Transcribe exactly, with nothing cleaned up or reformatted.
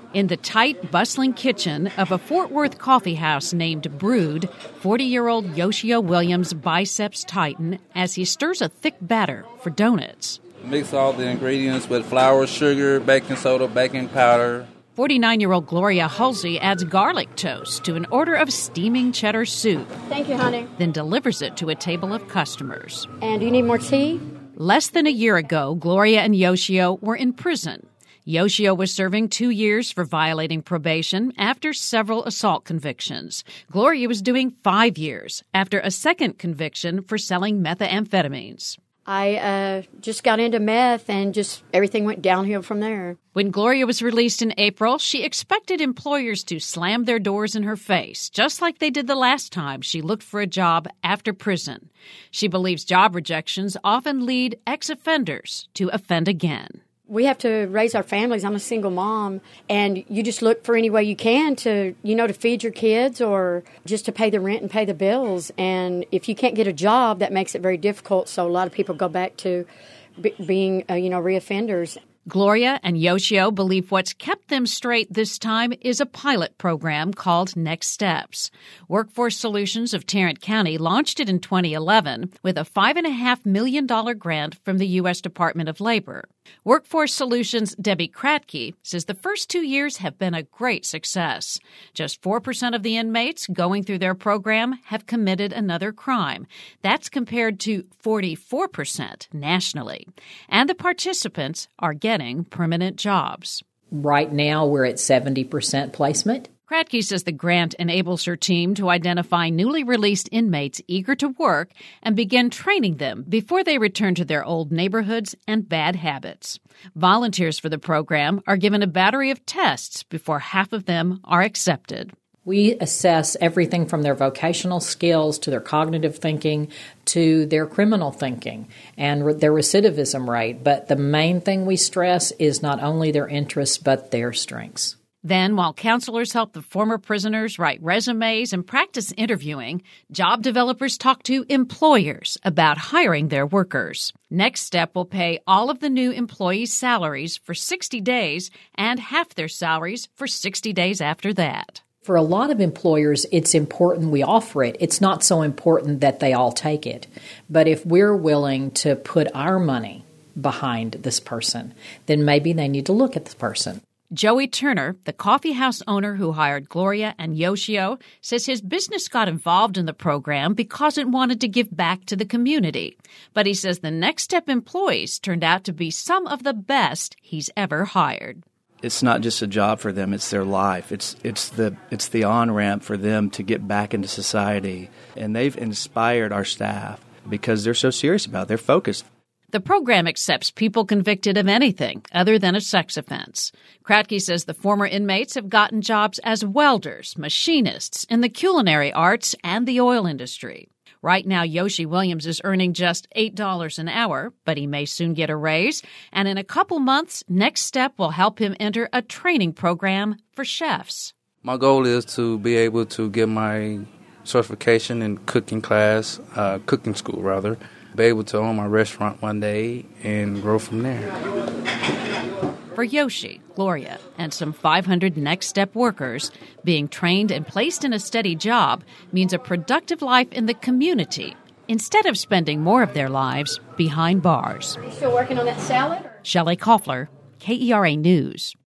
In the tight, bustling kitchen of a Fort Worth coffee house named Brood, forty-year-old Yoshio Williams biceps tighten as he stirs a thick batter for donuts. Mix all the ingredients with flour, sugar, baking soda, baking powder. forty-nine-year-old Gloria Halsey adds garlic toast to an order of steaming cheddar soup. Thank you, honey. Then delivers it to a table of customers. And do you need more tea? Less than a year ago, Gloria and Yoshio were in prison. Yoshio was serving two years for violating probation after several assault convictions. Gloria was doing five years after a second conviction for selling methamphetamines. I uh, just got into meth and just everything went downhill from there. When Gloria was released in April, she expected employers to slam their doors in her face, just like they did the last time she looked for a job after prison. She believes job rejections often lead ex-offenders to offend again. We have to raise our families. I'm a single mom, and you just look for any way you can to, you know, to feed your kids or just to pay the rent and pay the bills. And if you can't get a job, that makes it very difficult. So a lot of people go back to be, being, uh, you know, reoffenders. Gloria and Yoshio believe what's kept them straight this time is a pilot program called Next Steps. Workforce Solutions of Tarrant County launched it in twenty eleven with a five point five million dollars grant from the U S Department of Labor. Workforce Solutions' Debbie Kratke says the first two years have been a great success. Just four percent of the inmates going through their program have committed another crime. That's compared to forty-four percent nationally. And the participants are getting permanent jobs. Right now, we're at seventy percent placement. Kratke says the grant enables her team to identify newly released inmates eager to work and begin training them before they return to their old neighborhoods and bad habits. Volunteers for the program are given a battery of tests before half of them are accepted. We assess everything from their vocational skills to their cognitive thinking to their criminal thinking and re- their recidivism rate. But the main thing we stress is not only their interests, but their strengths. Then, while counselors help the former prisoners write resumes and practice interviewing, job developers talk to employers about hiring their workers. Next Step will pay all of the new employees' salaries for sixty days and half their salaries for sixty days after that. For a lot of employers, it's important we offer it. It's not so important that they all take it. But if we're willing to put our money behind this person, then maybe they need to look at the person. Joey Turner, the coffee house owner who hired Gloria and Yoshio, says his business got involved in the program because it wanted to give back to the community. But he says the Next Step employees turned out to be some of the best he's ever hired. It's not just a job for them, it's their life. It's it's the it's the on-ramp for them to get back into society. And they've inspired our staff because they're so serious about it. They're focused. The program accepts people convicted of anything other than a sex offense. Kratke says the former inmates have gotten jobs as welders, machinists, in the culinary arts and the oil industry. Right now, Yoshi Williams is earning just eight dollars an hour, but he may soon get a raise. And in a couple months, Next Step will help him enter a training program for chefs. My goal is to be able to get my certification in cooking class, uh, cooking school rather, be able to own my restaurant one day and grow from there. For Yoshi, Gloria, and some five hundred Next Step workers, being trained and placed in a steady job means a productive life in the community instead of spending more of their lives behind bars. Are you still working on that salad? Or? Shelley Koffler, K E R A News.